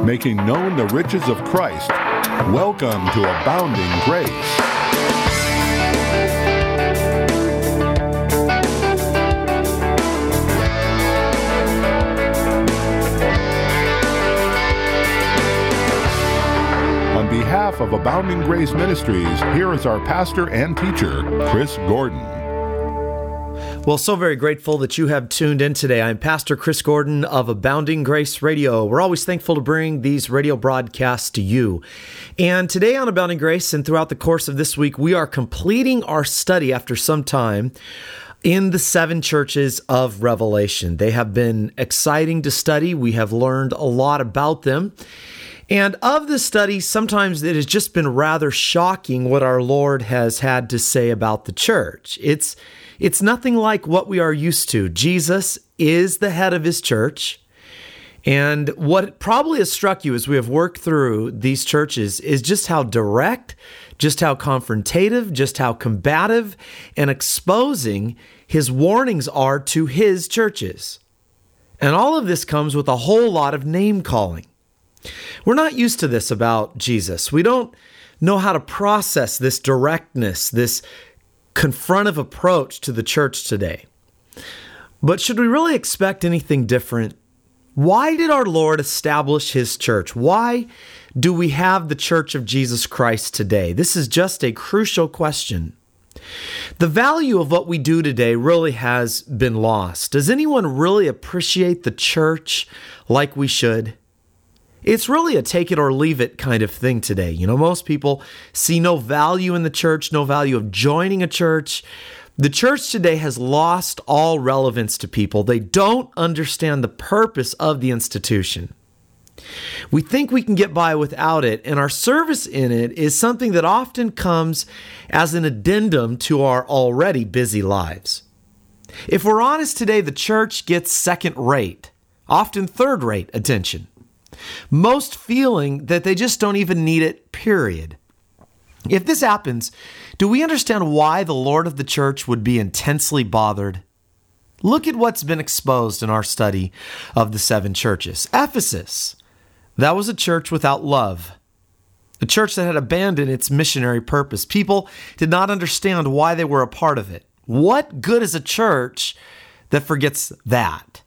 making known the riches of Christ. Welcome to Abounding Grace. On behalf of Abounding Grace Ministries, here is our pastor and teacher, Chris Gordon. Well, so very grateful that you have tuned in today. I'm Pastor Chris Gordon of Abounding Grace Radio. We're always thankful to bring these radio broadcasts to you. And today on Abounding Grace and throughout the course of this week, we are completing our study after some time in the 7 churches of Revelation. They have been exciting to study. We have learned a lot about them. And of the study, sometimes it has just been rather shocking what our Lord has had to say about the church. It's nothing like what we are used to. Jesus is the head of his church. And what probably has struck you as we have worked through these churches is just how direct, just how confrontative, just how combative and exposing his warnings are to his churches. And all of this comes with a whole lot of name calling. We're not used to this about Jesus. We don't know how to process this directness, this confrontive approach to the church today. But should we really expect anything different? Why did our Lord establish his church? Why do we have the Church of Jesus Christ today? This is just a crucial question. The value of what we do today really has been lost. Does anyone really appreciate the church like we should? It's really a take it or leave it kind of thing today. You know, most people see no value in the church, no value of joining a church. The church today has lost all relevance to people. They don't understand the purpose of the institution. We think we can get by without it, and our service in it is something that often comes as an addendum to our already busy lives. If we're honest today, the church gets second-rate, often third-rate attention. Most feeling that they just don't even need it, period. If this happens, do we understand why the Lord of the church would be intensely bothered? Look at what's been exposed in our study of the 7 churches. Ephesus, that was a church without love. A church that had abandoned its missionary purpose. People did not understand why they were a part of it. What good is a church that forgets that?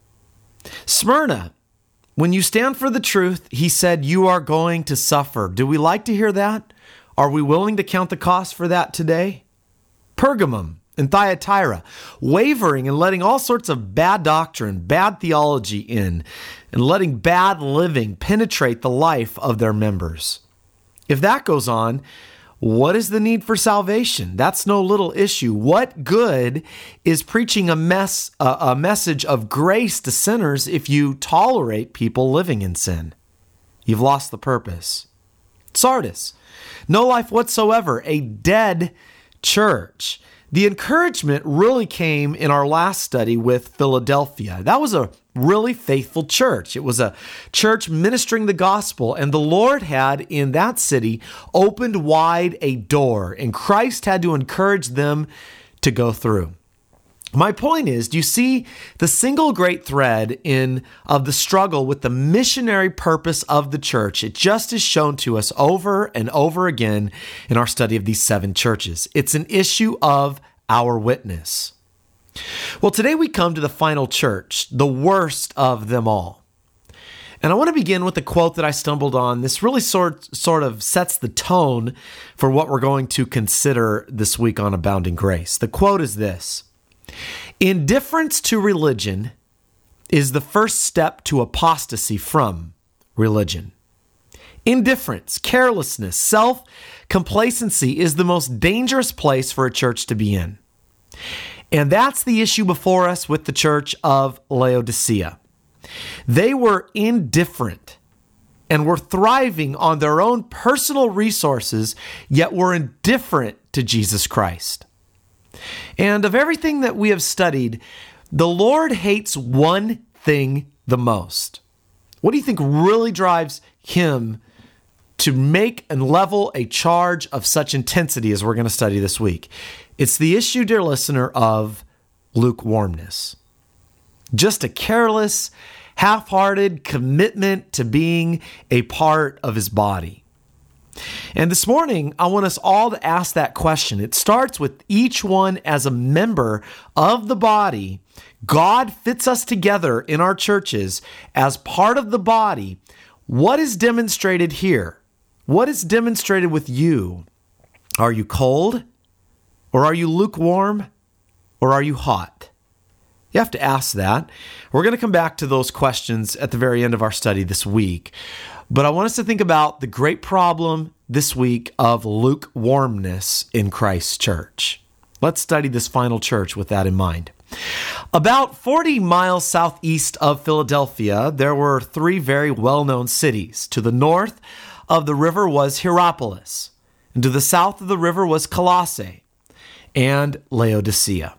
Smyrna, when you stand for the truth, he said, you are going to suffer. Do we like to hear that? Are we willing to count the cost for that today? Pergamum and Thyatira, wavering and letting all sorts of bad doctrine, bad theology in, and letting bad living penetrate the life of their members. If that goes on, what is the need for salvation? That's no little issue. What good is preaching a message of grace to sinners if you tolerate people living in sin? You've lost the purpose. Sardis, no life whatsoever, a dead church. The encouragement really came in our last study with Philadelphia. That was a really faithful church. It was a church ministering the gospel, and the Lord had in that city opened wide a door, and Christ had to encourage them to go through. My point is, do you see the single great thread of the struggle with the missionary purpose of the church? It just is shown to us over and over again in our study of these 7 churches. It's an issue of our witness. Well, today we come to the final church, the worst of them all. And I want to begin with a quote that I stumbled on. This really sort of sets the tone for what we're going to consider this week on Abounding Grace. The quote is this: indifference to religion is the first step to apostasy from religion. Indifference, carelessness, self-complacency is the most dangerous place for a church to be in. And that's the issue before us with the church of Laodicea. They were indifferent and were thriving on their own personal resources, yet were indifferent to Jesus Christ. And of everything that we have studied, the Lord hates one thing the most. What do you think really drives him to make and level a charge of such intensity as we're going to study this week? It's the issue, dear listener, of lukewarmness. Just a careless, half-hearted commitment to being a part of his body. And this morning, I want us all to ask that question. It starts with each one as a member of the body. God fits us together in our churches as part of the body. What is demonstrated here? What is demonstrated with you? Are you cold? Or are you lukewarm? Or are you hot? You have to ask that. We're going to come back to those questions at the very end of our study this week. But I want us to think about the great problem this week of lukewarmness in Christ's church. Let's study this final church with that in mind. About 40 miles southeast of Philadelphia, there were three very well-known cities. To the north of the river was Hierapolis, and to the south of the river was Colossae and Laodicea.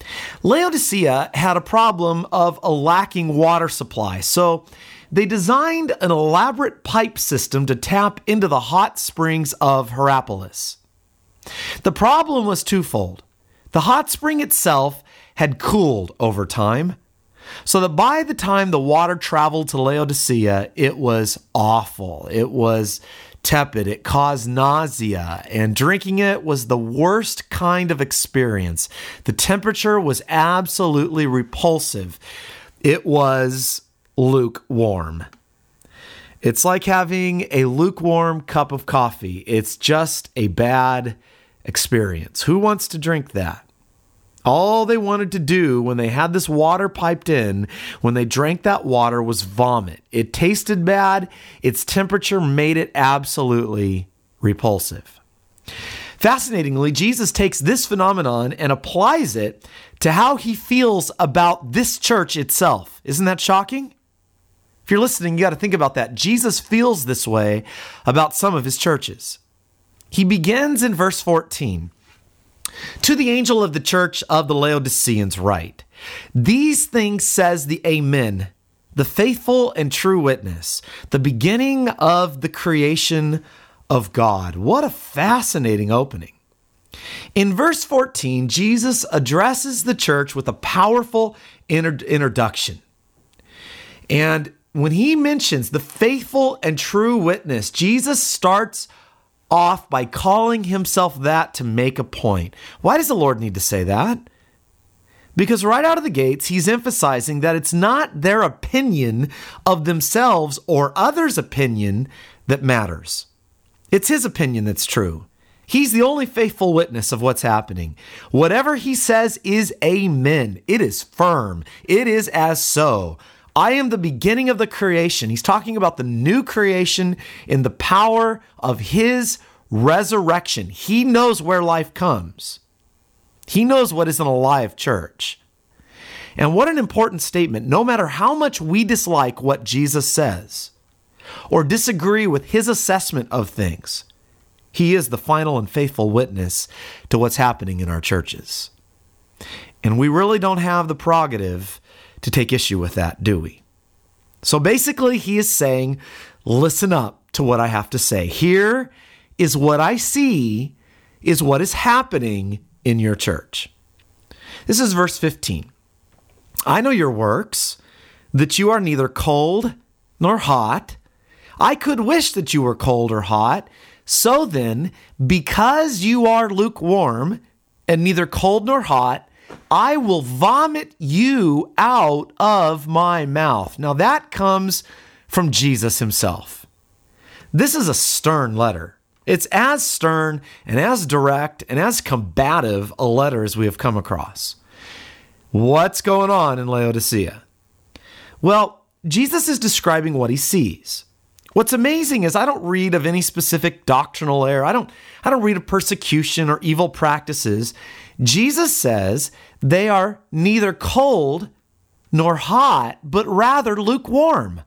Laodicea had a problem of a lacking water supply, so they designed an elaborate pipe system to tap into the hot springs of Hierapolis. The problem was twofold. The hot spring itself had cooled over time, so that by the time the water traveled to Laodicea, it was awful. It was tepid. It caused nausea, and drinking it was the worst kind of experience. The temperature was absolutely repulsive. It was lukewarm. It's like having a lukewarm cup of coffee. It's just a bad experience. Who wants to drink that? All they wanted to do when they had this water piped in, when they drank that water, was vomit. It tasted bad. Its temperature made it absolutely repulsive. Fascinatingly, Jesus takes this phenomenon and applies it to how he feels about this church itself. Isn't that shocking? If you're listening, you got to think about that. Jesus feels this way about some of his churches. He begins in verse 14. To the angel of the church of the Laodiceans write, these things says the Amen, the faithful and true witness, the beginning of the creation of God. What a fascinating opening. In verse 14, Jesus addresses the church with a powerful introduction. And when he mentions the faithful and true witness, Jesus starts off by calling himself that to make a point. Why does the Lord need to say that? Because right out of the gates, he's emphasizing that it's not their opinion of themselves or others' opinion that matters. It's his opinion that's true. He's the only faithful witness of what's happening. Whatever he says is amen. It is firm. It is as so. I am the beginning of the creation. He's talking about the new creation in the power of his resurrection. He knows where life comes. He knows what is an alive church. And what an important statement. No matter how much we dislike what Jesus says or disagree with his assessment of things, he is the final and faithful witness to what's happening in our churches. And we really don't have the prerogative to take issue with that, do we? So basically, he is saying, listen up to what I have to say. Here is what I see is what is happening in your church. This is verse 15. I know your works, that you are neither cold nor hot. I could wish that you were cold or hot. So then, because you are lukewarm and neither cold nor hot, I will vomit you out of my mouth. Now that comes from Jesus himself. This is a stern letter. It's as stern and as direct and as combative a letter as we have come across. What's going on in Laodicea? Well, Jesus is describing what he sees. What's amazing is I don't read of any specific doctrinal error. I don't read of persecution or evil practices. Jesus says they are neither cold nor hot, but rather lukewarm.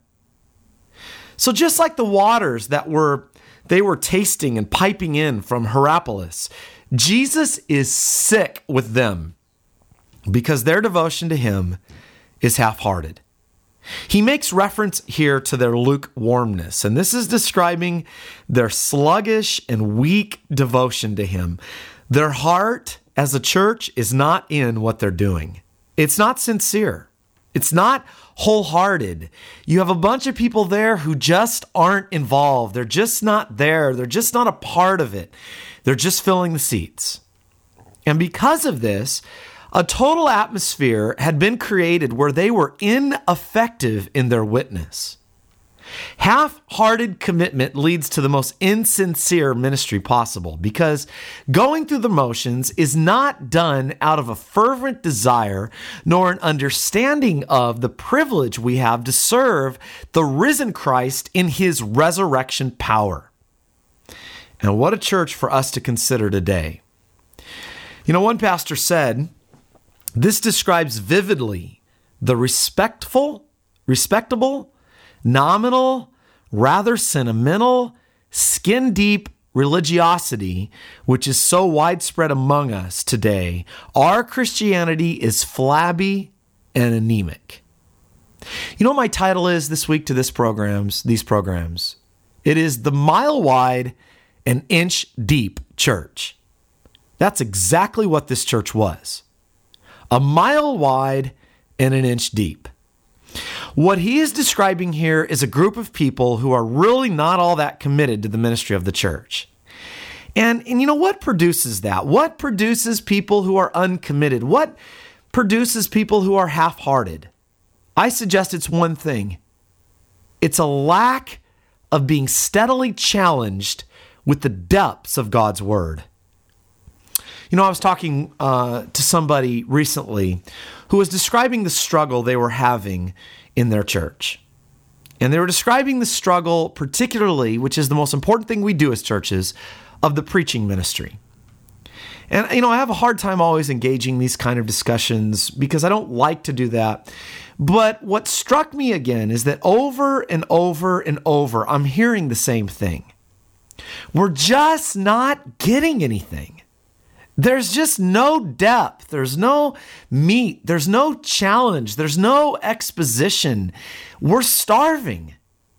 So just like the waters that they were tasting and piping in from Hierapolis, Jesus is sick with them because their devotion to him is half-hearted. He makes reference here to their lukewarmness, and this is describing their sluggish and weak devotion to him. Their heart as a church is not in what they're doing. It's not sincere. It's not wholehearted. You have a bunch of people there who just aren't involved. They're just not there. They're just not a part of it. They're just filling the seats. And because of this, a total atmosphere had been created where they were ineffective in their witness. Half-hearted commitment leads to the most insincere ministry possible because going through the motions is not done out of a fervent desire nor an understanding of the privilege we have to serve the risen Christ in his resurrection power. And what a church for us to consider today. You know, one pastor said, this describes vividly the respectable, nominal, rather sentimental, skin-deep religiosity, which is so widespread among us today. Our Christianity is flabby and anemic. You know what my title is this week to these programs? It is the Mile Wide and Inch Deep Church. That's exactly what this church was. A mile wide and an inch deep. What he is describing here is a group of people who are really not all that committed to the ministry of the church. And you know what produces that? What produces people who are uncommitted? What produces people who are half-hearted? I suggest it's one thing. It's a lack of being steadily challenged with the depths of God's word. You know, I was talking to somebody recently who was describing the struggle they were having in their church. And they were describing the struggle particularly, which is the most important thing we do as churches, of the preaching ministry. And, you know, I have a hard time always engaging these kind of discussions because I don't like to do that. But what struck me again is that over and over and over, I'm hearing the same thing. We're just not getting anything. There's just no depth. There's no meat. There's no challenge. There's no exposition. We're starving.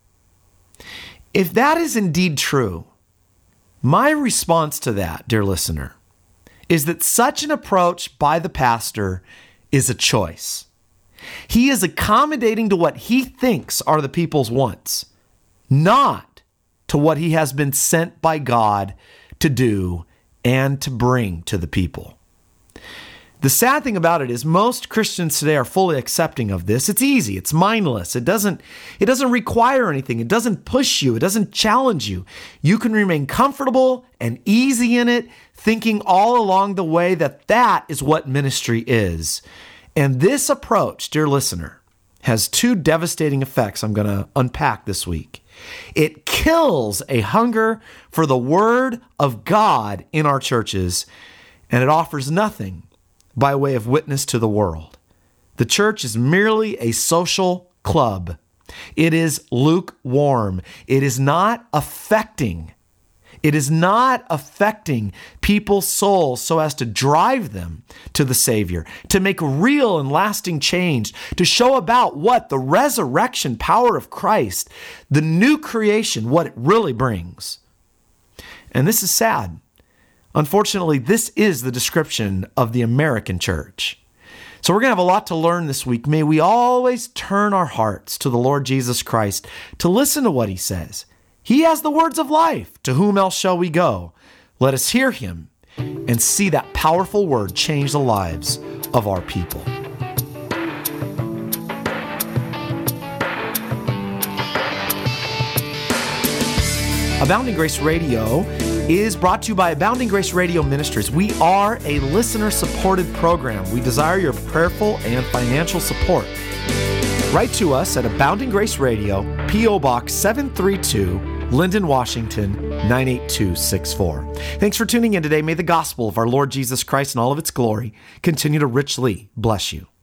If that is indeed true, my response to that, dear listener, is that such an approach by the pastor is a choice. He is accommodating to what he thinks are the people's wants, not to what he has been sent by God to do and to bring to the people. The sad thing about it is most Christians today are fully accepting of this. It's easy. It's mindless. It doesn't require anything. It doesn't push you. It doesn't challenge you. You can remain comfortable and easy in it, thinking all along the way that that is what ministry is. And this approach, dear listener, has two devastating effects I'm going to unpack this week. It kills a hunger for the word of God in our churches, and it offers nothing by way of witness to the world. The church is merely a social club. It is lukewarm. It is not affecting people's souls so as to drive them to the Savior, to make real and lasting change, to show about what the resurrection power of Christ, the new creation, what it really brings. And this is sad. Unfortunately, this is the description of the American church. So we're going to have a lot to learn this week. May we always turn our hearts to the Lord Jesus Christ to listen to what he says. He has the words of life. To whom else shall we go? Let us hear him and see that powerful word change the lives of our people. Abounding Grace Radio is brought to you by Abounding Grace Radio Ministries. We are a listener-supported program. We desire your prayerful and financial support. Write to us at Abounding Grace Radio, P.O. Box 732, Linden, Washington, 98264. Thanks for tuning in today. May the gospel of our Lord Jesus Christ and all of its glory continue to richly bless you.